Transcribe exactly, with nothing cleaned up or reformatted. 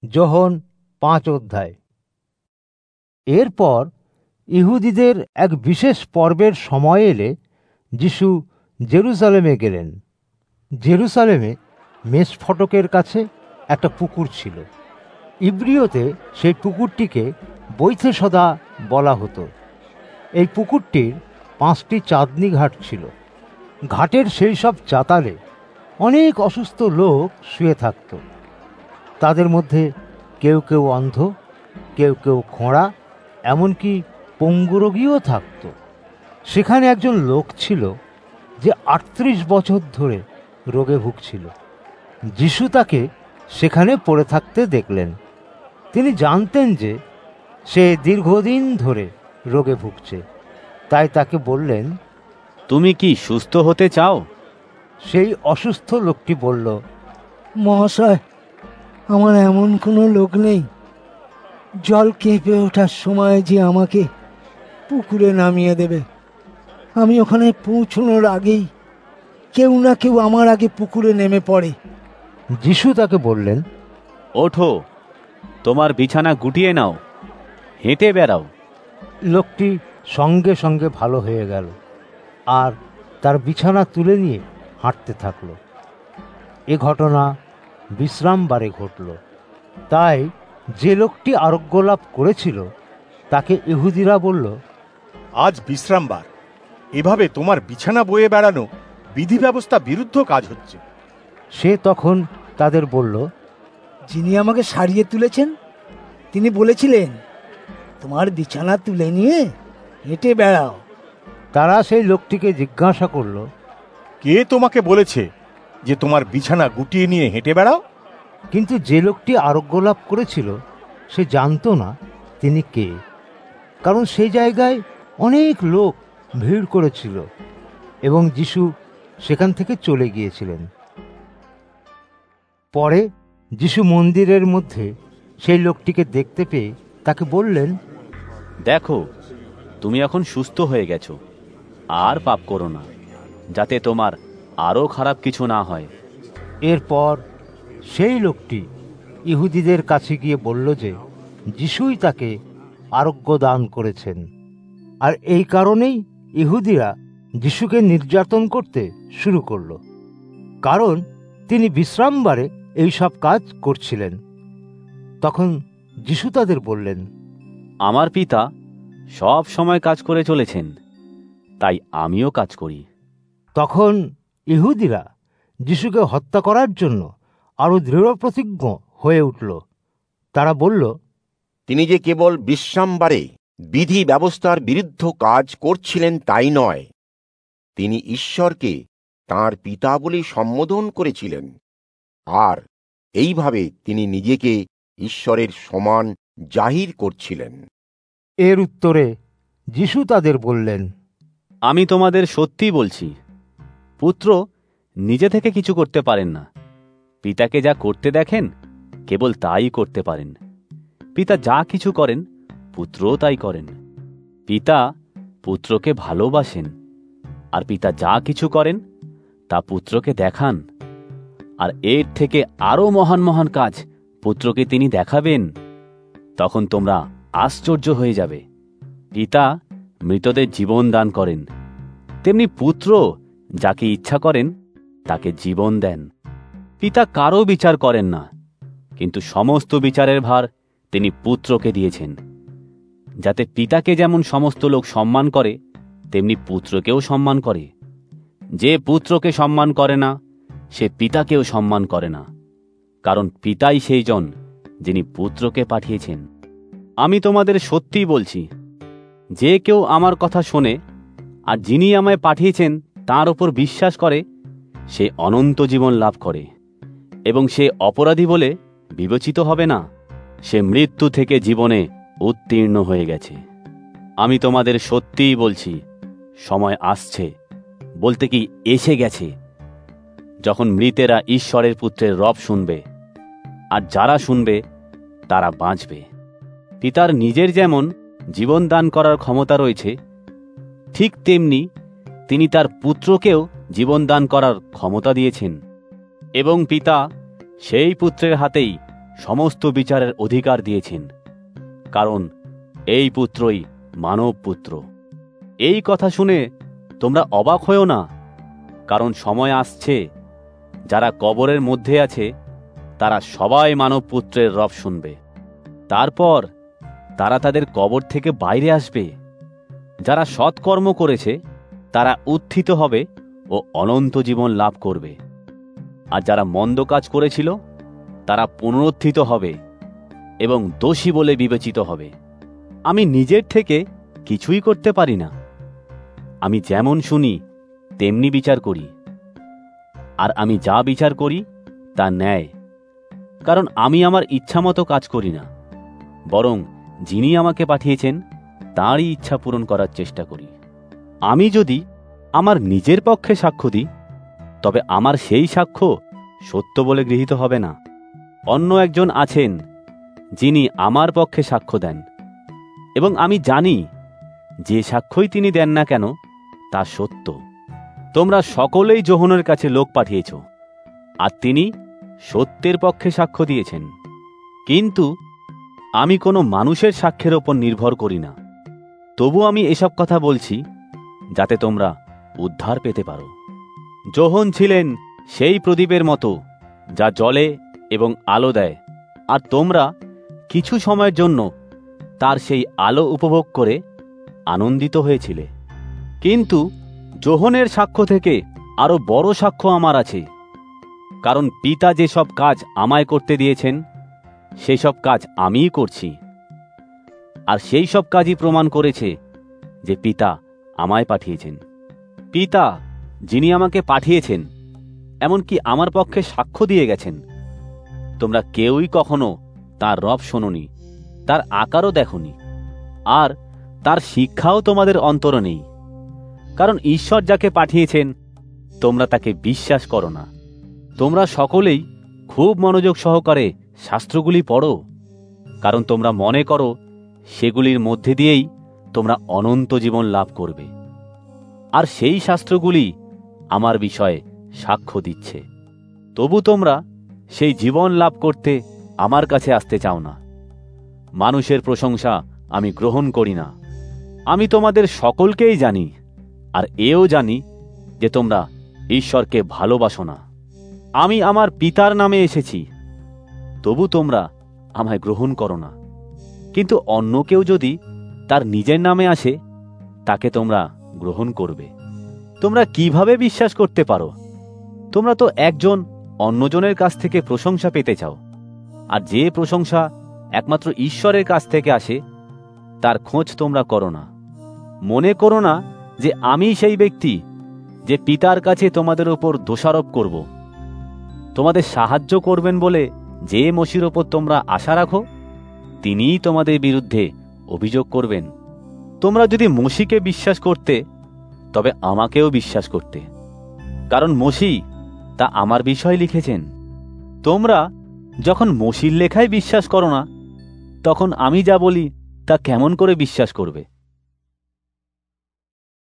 যোহন পাঁচ অধ্যায়। এরপর ইহুদিদের এক বিশেষ পর্বের সময় এলে যিশু জেরুজালেমে গেলেন। জেরুজালেমে মেষ ফটকের কাছে একটা পুকুর ছিল। ইব্রিয়তে সেই পুকুরটিকে বৈথেসদা বলা হতো। এই পুকুরটির পাঁচটি চাঁদনি ঘাট ছিল। ঘাটের সেই সব চাতালে অনেক অসুস্থ লোক শুয়ে থাকত। তাদের মধ্যে কেউ কেউ অন্ধ, কেউ কেউ খোঁড়া, এমনকি পঙ্গু রোগীও থাকত। সেখানে একজন লোক ছিল যে আটত্রিশ বছর ধরে রোগে ভুগছিল। যিশু তাকে সেখানে পড়ে থাকতে দেখলেন। তিনি জানতেন যে সে দীর্ঘদিন ধরে রোগে ভুগছে, তাই তাকে বললেন, তুমি কি সুস্থ হতে চাও? সেই অসুস্থ লোকটি বলল, মহাশয়, আমার এমন কোনো লোক নেই জল কেঁপে ওঠার সময় যে আমাকে পুকুরে নামিয়ে দেবে। আমি ওখানে পৌঁছানোর আগেই কেউ না কেউ আমার আগে পুকুরে নেমে পড়ে। যিশু তাকে বললেন, ওঠো, তোমার বিছানা গুটিয়ে নাও, হেঁটে বেড়াও। লোকটি সঙ্গে সঙ্গে ভালো হয়ে গেল আর তার বিছানা তুলে নিয়ে হাঁটতে থাকল। এ ঘটনা বিশ্রামবারে ঘটল। তাই যে লোকটি আরোগ্য লাভ করেছিল তাকে ইহুদিরা বলল, আজ বিশ্রামবার, এভাবে তোমার বিছানা বয়ে বেড়ানো বিধি ব্যবস্থা বিরুদ্ধ কাজ হচ্ছে। সে তখন তাদের বলল, যিনি আমাকে সারিয়ে তুলেছেন তিনি বলেছিলেন, তোমার বিছানা তুলে নিয়ে হেঁটে বেড়াও। তারা সেই লোকটিকে জিজ্ঞাসা করল, কে তোমাকে বলেছে যে তোমার বিছানা গুটিয়ে নিয়ে হেঁটে বেড়াও? কিন্তু যে লোকটি আরোগ্য লাভ করেছিল সে জানত না তিনি কে, কারণ সেই জায়গায় অনেক লোক ভিড় করেছিল এবং যিশু সেখান থেকে চলে গিয়েছিলেন। পরে যিশু মন্দিরের মধ্যে সেই লোকটিকে দেখতে পেয়ে তাকে বললেন, দেখো, তুমি এখন সুস্থ হয়ে গেছো, আর পাপ করো না, যাতে তোমার আরো খারাপ কিছু না হয়। এরপর সেই লোকটি ইহুদিদের কাছে গিয়ে বলল যে যিশুই তাকে আরোগ্য দান করেছেন, আর এই কারণেই ইহুদিরা যিশুকে নির্যাতন করতে শুরু করল, কারণ তিনি বিশ্রামবারে এই সব কাজ করছিলেন। তখন যিশু তাদের বললেন, আমার পিতা সব সময় কাজ করে চলেছেন, তাই আমিও কাজ করি। তখন ইহুদিরা যিশুকে হত্যা করার জন্য আরো দৃঢ় প্রতিজ্ঞ হয়ে উঠল। তারা বলল, তিনি যে কেবল বিশ্রামবারে বিধি ব্যবস্থার বিরুদ্ধ কাজ করছিলেন তাই নয়, তিনি ঈশ্বরকে তাঁর পিতা বলে সম্বোধন করেছিলেন, আর এইভাবে তিনি নিজেকে ঈশ্বরের সমান জাহির করছিলেন। এর উত্তরে যিশু তাদের বললেন, আমি তোমাদের সত্যি বলছি, পুত্র নিজে থেকে কিছু করতে পারেন না, পিতাকে যা করতে দেখেন কেবল তাই করতে পারেন। পিতা যা কিছু করেন পুত্রও তাই করেন। পিতা পুত্রকে ভালোবাসেন, আর পিতা যা কিছু করেন তা পুত্রকে দেখান, আর এর থেকে আরো মহান মহান কাজ পুত্রকে তিনি দেখাবেন। তখন তোমরা আশ্চর্য হয়ে যাবে। পিতা মৃতদের জীবন দান করেন, তেমনি পুত্র যাকে ইচ্ছা করেন তাকে জীবন দেন। পিতা কারো বিচার করেন না, কিন্তু সমস্ত বিচারের ভার তিনি পুত্রকে দিয়েছেন, যাতে পিতাকে যেমন সমস্ত লোক সম্মান করে তেমনি পুত্রকেও সম্মান করে। যে পুত্রকে সম্মান করে না সে পিতাকেও সম্মান করে না, কারণ পিতাই সেই জন যিনি পুত্রকে পাঠিয়েছেন। আমি তোমাদের সত্যি বলছি, যে কেউ আমার কথা শোনে আর যিনি আমায় পাঠিয়েছেন তাঁর ওপর বিশ্বাস করে, সে অনন্ত জীবন লাভ করে এবং সে অপরাধী বলে বিবেচিত হবে না, সে মৃত্যু থেকে জীবনে উত্তীর্ণ হয়ে গেছে। আমি তোমাদের সত্যিই বলছি, সময় আসছে, বলতে কি এসে গেছে, যখন মৃতেরা ঈশ্বরের পুত্রের রব শুনবে, আর যারা শুনবে তারা বাঁচবে। পিতার নিজের যেমন জীবন দান করার ক্ষমতা রয়েছে, ঠিক তেমনি তিনি তার পুত্রকেও জীবন দান করার ক্ষমতা দিয়েছেন, এবং পিতা সেই পুত্রের হাতেই সমস্ত বিচারের অধিকার দিয়েছেন, কারণ এই পুত্রই মানব পুত্র। এই কথা শুনে তোমরা অবাক হয়েও না, কারণ সময় আসছে যারা কবরের মধ্যে আছে তারা সবাই মানব পুত্রের রব শুনবে। তারপর তারা তাদের কবর থেকে বাইরে আসবে। যারা সৎকর্ম করেছে তারা উত্থিত হবে ও অনন্ত জীবন লাভ করবে, আর যারা মন্দ কাজ করেছিল তারা পুনরুত্থিত হবে এবং দোষী বলে বিবেচিত হবে। আমি নিজের থেকে কিছুই করতে পারি না, আমি যেমন শুনি তেমনি বিচার করি, আর আমি যা বিচার করি তা ন্যায়, কারণ আমি আমার ইচ্ছামতো কাজ করি না, বরং যিনি আমাকে পাঠিয়েছেন তাঁরই ইচ্ছা পূরণ করার চেষ্টা করি। আমি যদি আমার নিজের পক্ষে সাক্ষ্য দিই, তবে আমার সেই সাক্ষ্য সত্য বলে গৃহীত হবে না। অন্য একজন আছেন যিনি আমার পক্ষে সাক্ষ্য দেন, এবং আমি জানি যে সাক্ষ্যই তিনি দেন না কেন তা সত্য। তোমরা সকলেই যোহনের কাছে লোক পাঠিয়েছ, আর তিনি সত্যের পক্ষে সাক্ষ্য দিয়েছেন। কিন্তু আমি কোনো মানুষের সাক্ষ্যের ওপর নির্ভর করি না। তবু আমি এসব কথা বলছি যাতে তোমরা উদ্ধার পেতে পারো। যোহন ছিলেন সেই প্রদীপের মতো যা জ্বলে এবং আলো দেয়, আর তোমরা কিছু সময়ের জন্য তার সেই আলো উপভোগ করে আনন্দিত হয়েছিলে। কিন্তু যোহনের সাক্ষ্য থেকে আরো বড় সাক্ষ্য আমার আছে, কারণ পিতা যেসব কাজ আমায় করতে দিয়েছেন সেই সব কাজ আমিই করছি, আর সেই সব কাজই প্রমাণ করেছে যে পিতা আমায় পাঠিয়েছেন। পিতা যিনি আমাকে পাঠিয়েছেন এমনকি আমার পক্ষে সাক্ষ্য দিয়ে গেছেন। তোমরা কেউই কখনো তার রব শোনোনি, তার আকারও দেখোনি, আর তার শিক্ষাও তোমাদের অন্তরে নেই, কারণ ঈশ্বর যাকে পাঠিয়েছেন তোমরা তাকে বিশ্বাস করো না। তোমরা সকলেই খুব মনোযোগ সহকারে শাস্ত্রগুলি পড়ো, কারণ তোমরা মনে করো সেগুলির মধ্যে দিয়েই তোমরা অনন্ত জীবন লাভ করবে, আর সেই শাস্ত্রগুলি আমার বিষয়ে সাক্ষ্য দিচ্ছে। তবু তোমরা সেই জীবন লাভ করতে আমার কাছে আসতে চাও না। মানুষের প্রশংসা আমি গ্রহণ করি না। আমি তোমাদের সকলকেই জানি, আর এও জানি যে তোমরা ঈশ্বরকে ভালোবাসো না। আমি আমার পিতার নামে এসেছি, তবু তোমরা আমায় গ্রহণ করো না। কিন্তু অন্য কেউ যদি তার নিজের নামে আসে তাকে তোমরা গ্রহণ করবে। তোমরা কিভাবে বিশ্বাস করতে পারো? তোমরা তো একজন অন্যজনের কাছ থেকে প্রশংসা পেতে চাও, আর যে প্রশংসা একমাত্র ঈশ্বরের কাছ থেকে আসে তার খোঁজ তোমরা করো না। মনে করো না যে আমি সেই ব্যক্তি যে পিতার কাছে তোমাদের ওপর দোষারোপ করব। তোমাদের সাহায্য করবেন বলে যে মসির ওপর তোমরা আশা রাখো তিনিই তোমাদের বিরুদ্ধে অভিযোগ করবেন। তোমরা যদি মসিকে বিশ্বাস করতে তবে আমাকেও বিশ্বাস করতে, কারণ মসি তা আমার বিষয় লিখেছেন। তোমরা যখন মসির লেখায় বিশ্বাস করো না, তখন আমি যা বলি তা কেমন করে বিশ্বাস করবে?